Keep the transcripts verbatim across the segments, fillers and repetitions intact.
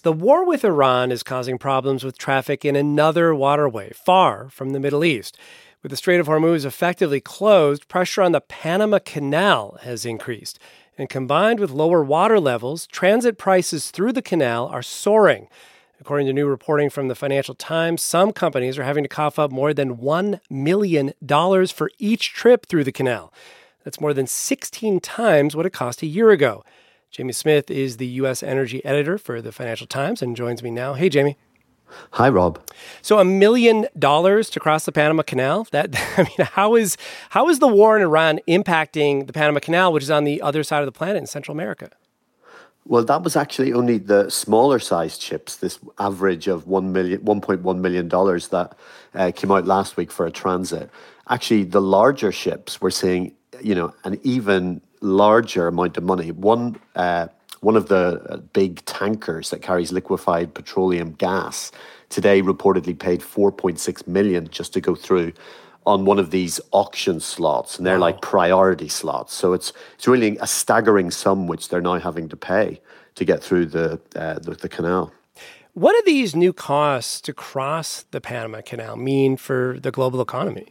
The war with Iran is causing problems with traffic in another waterway far from the Middle East. With the Strait of Hormuz effectively closed, pressure on the Panama Canal has increased. And combined with lower water levels, transit prices through the canal are soaring. According to new reporting from the Financial Times, some companies are having to cough up more than one million dollars for each trip through the canal. That's more than sixteen times what it cost a year ago. Jamie Smith is the U S energy editor for the Financial Times and joins me now. Hey, Jamie. Hi, Rob. So a million dollars to cross the Panama Canal? That I mean, how is how is the war in Iran impacting the Panama Canal, which is on the other side of the planet in Central America? Well, that was actually only the smaller sized ships, this average of one million, one point one million dollars that uh, came out last week for a transit. Actually, the larger ships were seeing, you know, an even larger amount of money. One uh, one of the big tankers that carries liquefied petroleum gas today reportedly paid four point six million just to go through on one of these auction slots, and they're wow. like priority slots. So it's it's really a staggering sum which they're now having to pay to get through the uh, the, the canal. What do these new costs to cross the Panama Canal mean for the global economy?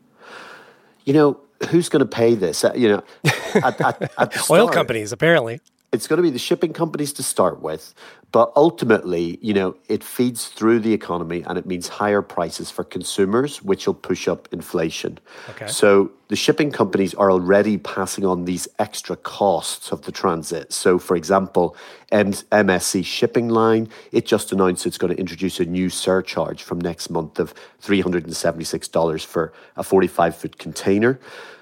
You know, who's going to pay this? Uh, you know, at, at, at the start, oil companies, apparently. It's going to be the shipping companies to start with, but ultimately, you know, it feeds through the economy and it means higher prices for consumers, which will push up inflation. Okay. So the shipping companies are already passing on these extra costs of the transit. So, for example, M S C Shipping Line, it just announced it's going to introduce a new surcharge from next month of three hundred seventy-six dollars for a forty-five foot container.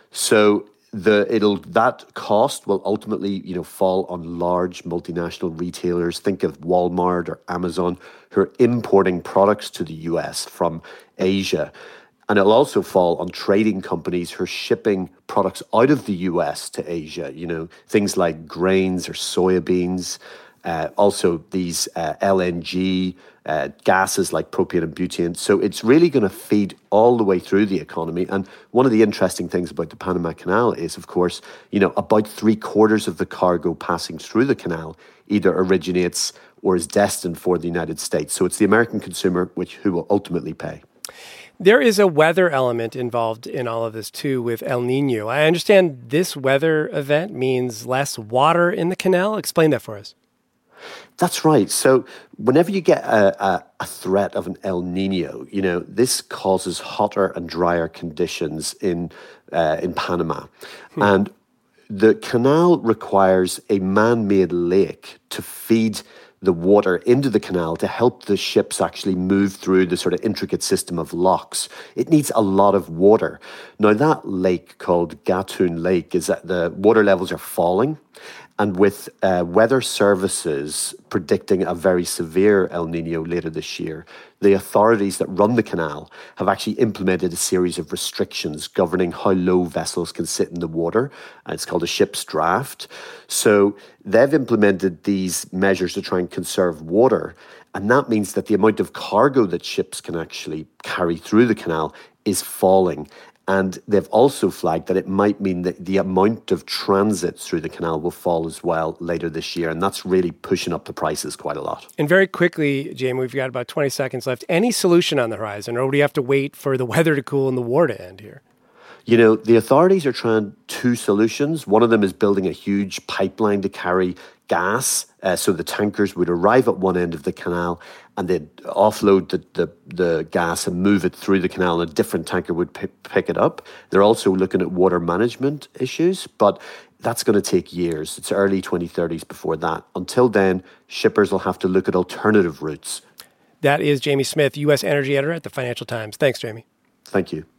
So The it'll that cost will ultimately, you know, fall on large multinational retailers. Think of Walmart or Amazon, who are importing products to the U S from Asia. And it'll also fall on trading companies who are shipping products out of the U S to Asia, you know, things like grains or soybeans. Uh, also, these uh, L N G uh, gases like propane and butane. So it's really going to feed all the way through the economy. And one of the interesting things about the Panama Canal is, of course, you know, about three quarters of the cargo passing through the canal either originates or is destined for the United States. So it's the American consumer which who will ultimately pay. There is a weather element involved in all of this, too, with El Nino. I understand this weather event means less water in the canal. Explain that for us. That's right. So whenever you get a, a, a threat of an El Nino, you know, this causes hotter and drier conditions in uh, in Panama. Hmm. And the canal requires a man-made lake to feed the water into the canal to help the ships actually move through the sort of intricate system of locks. It needs a lot of water. Now, that lake called Gatun Lake is that the water levels are falling. And with uh, weather services predicting a very severe El Nino later this year, the authorities that run the canal have actually implemented a series of restrictions governing how low vessels can sit in the water. And it's called a ship's draft. So they've implemented these measures to try and conserve water. And that means that the amount of cargo that ships can actually carry through the canal is falling. And they've also flagged that it might mean that the amount of transit through the canal will fall as well later this year. And that's really pushing up the prices quite a lot. And very quickly, Jamie, we've got about twenty seconds left. Any solution on the horizon, or do you have to wait for the weather to cool and the war to end here? You know, the authorities are trying two solutions. One of them is building a huge pipeline to carry gas. Uh, so the tankers would arrive at one end of the canal and they'd offload the, the, the gas and move it through the canal, and a different tanker would p- pick it up. They're also looking at water management issues, but that's going to take years. It's early twenty thirties before that. Until then, shippers will have to look at alternative routes. That is Jamie Smith, U S energy editor at the Financial Times. Thanks, Jamie. Thank you.